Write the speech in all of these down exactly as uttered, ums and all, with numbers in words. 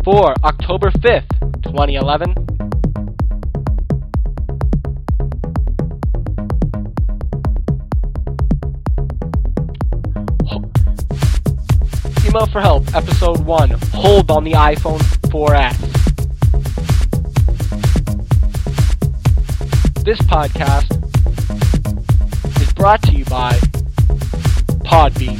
for October fifth, twenty eleven. Email for Help, Episode one, Hold on the iPhone four S. This podcast is brought to you by Podbean.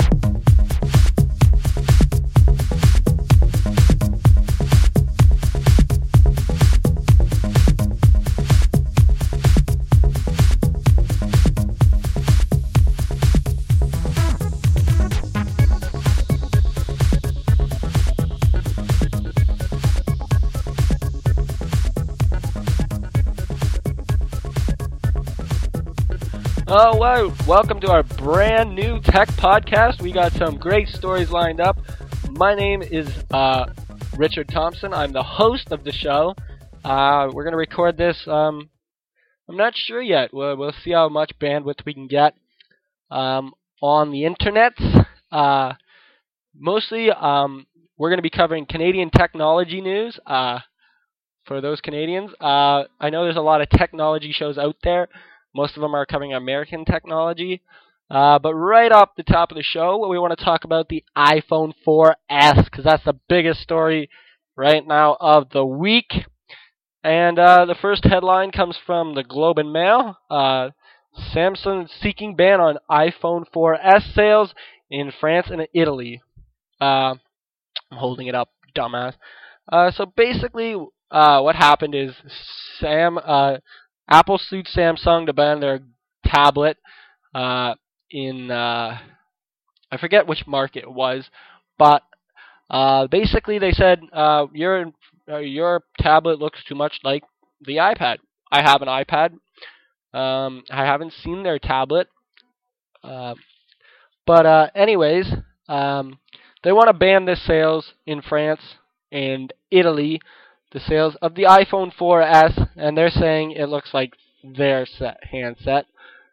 Oh, wow. Welcome to our brand new tech podcast. We got some great stories lined up. My name is uh, Richard Thompson. I'm the host of the show. Uh, we're going to record this. Um, I'm not sure yet. We'll, we'll see how much bandwidth we can get um, on the internet. Uh, mostly, um, we're going to be covering Canadian technology news uh, for those Canadians. Uh, I know there's a lot of technology shows out there. Most of them are covering American technology. Uh, but right off the top of the show, we want to talk about the iPhone four S, because that's the biggest story right now of the week. And uh, the first headline comes from the Globe and Mail. Uh, Samsung seeking ban on iPhone four S sales in France and Italy. Uh, I'm holding it up, dumbass. Uh, so basically, uh, what happened is Sam... Uh, Apple sued Samsung to ban their tablet uh, in, uh, I forget which market it was, but uh, basically they said, uh, your, uh, your tablet looks too much like the iPad. I have an iPad. Um, I haven't seen their tablet. Uh, but uh, anyways, um, they want to ban the sales in France and Italy, the sales of the iPhone four S, and they're saying it looks like their set, handset.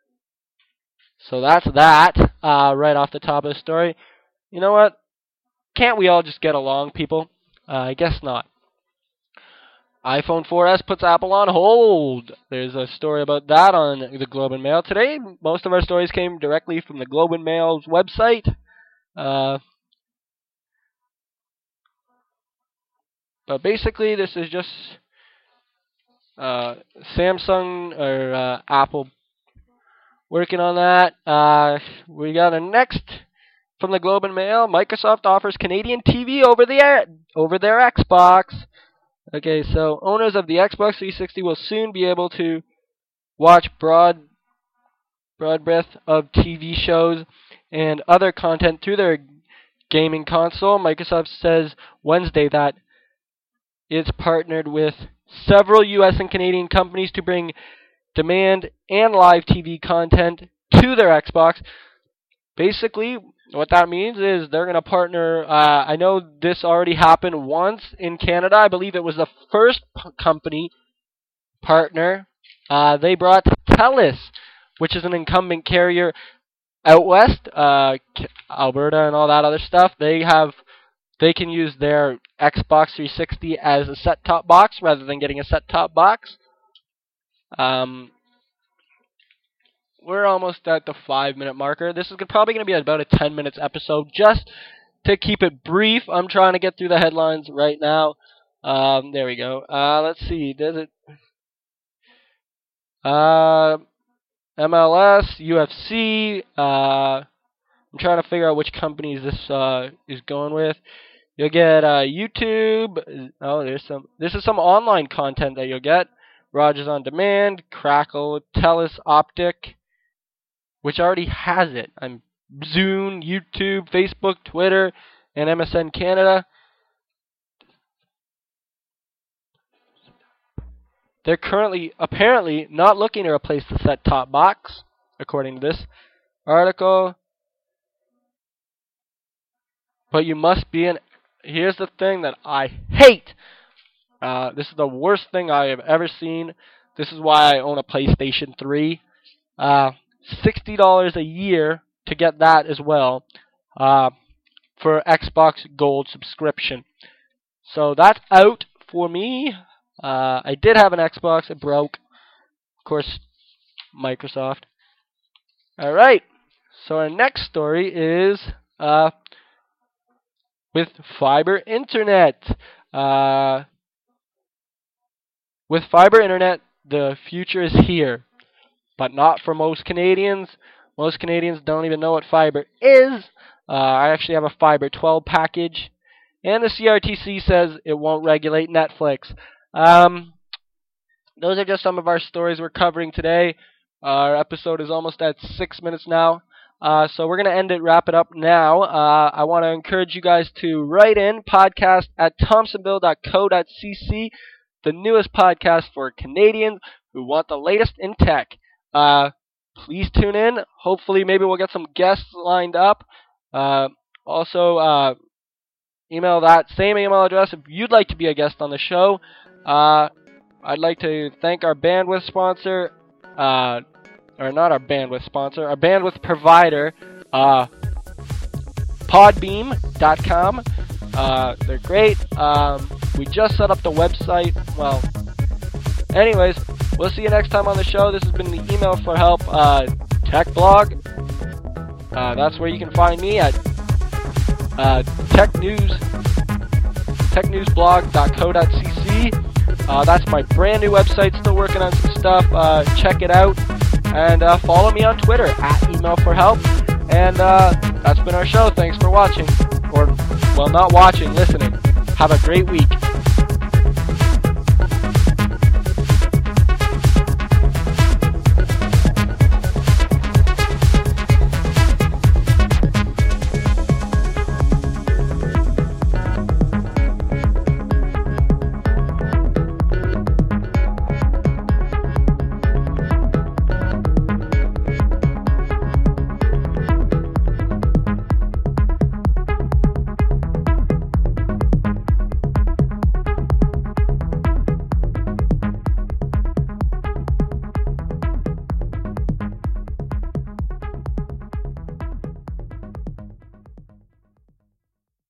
So that's that, uh, right off the top of the story. You know what? Can't we all just get along, people? Uh, I guess not. iPhone four S puts Apple on hold. There's a story about that on the Globe and Mail today. Most of our stories came directly from the Globe and Mail's website. Uh, But basically, this is just uh, Samsung or uh, Apple working on that. Uh, we got a next from the Globe and Mail. Microsoft offers Canadian T V over the air, over their Xbox. Okay, so owners of the Xbox three sixty will soon be able to watch broad, broad breadth of T V shows and other content through their gaming console. Microsoft says Wednesday that it's partnered with several U S and Canadian companies to bring demand and live T V content to their Xbox. Basically, what that means is they're going to partner. Uh, I know this already happened once in Canada. I believe it was the first p- company partner. Uh, they brought TELUS, which is an incumbent carrier out west, uh, Alberta and all that other stuff. They have They can use their Xbox three sixty as a set-top box rather than getting a set-top box. Um, we're almost at the five-minute marker. This is probably going to be about a ten minutes episode. Just to keep it brief, I'm trying to get through the headlines right now. Um, there we go. Uh, let's see. Does it? Uh, M L S, U F C. Uh, I'm trying to figure out which companies this uh, is going with. You'll get uh, YouTube. Oh, there's some. This is some online content that you'll get. Rogers On Demand, Crackle, TELUS, Optic, which already has it. I'm Zune, YouTube, Facebook, Twitter, and M S N Canada. They're currently, apparently, not looking to replace the set-top box, according to this article. But you must be an... Here's the thing that I hate. Uh, this is the worst thing I have ever seen. This is why I own a PlayStation three. Uh, sixty dollars a year to get that as well uh, for Xbox Gold subscription. So that's out for me. Uh, I did have an Xbox. It broke. Of course, Microsoft. All right. So our next story is uh, with fiber internet. Uh, with fiber internet, the future is here, but not for most Canadians. Most Canadians don't even know what fiber is. Uh, I actually have a fiber twelve package, and the C R T C says it won't regulate Netflix. Um, those are just some of our stories we're covering today. Our episode is almost at six minutes now. Uh, so we're going to end it, wrap it up now. Uh, I want to encourage you guys to write in, podcast at thompsonville dot co dot c c, the newest podcast for Canadians who want the latest in tech. Uh, please tune in. Hopefully, maybe we'll get some guests lined up. Uh, also, uh, email that same email address if you'd like to be a guest on the show. Uh, I'd like to thank our bandwidth sponsor, uh, or not our bandwidth sponsor, our bandwidth provider, uh, podbeam dot com. Uh, they're great. Um, we just set up the website. Well, anyways, we'll see you next time on the show. This has been the Email for Help uh, Tech Blog. Uh, that's where you can find me at uh, tech news, tech news blog dot co dot c c. Uh, that's my brand new website. Still working on some stuff. Uh, check it out. And uh, follow me on Twitter, at Email for Help. And uh, that's been our show. Thanks for watching. Or, well, not watching, listening. Have a great week.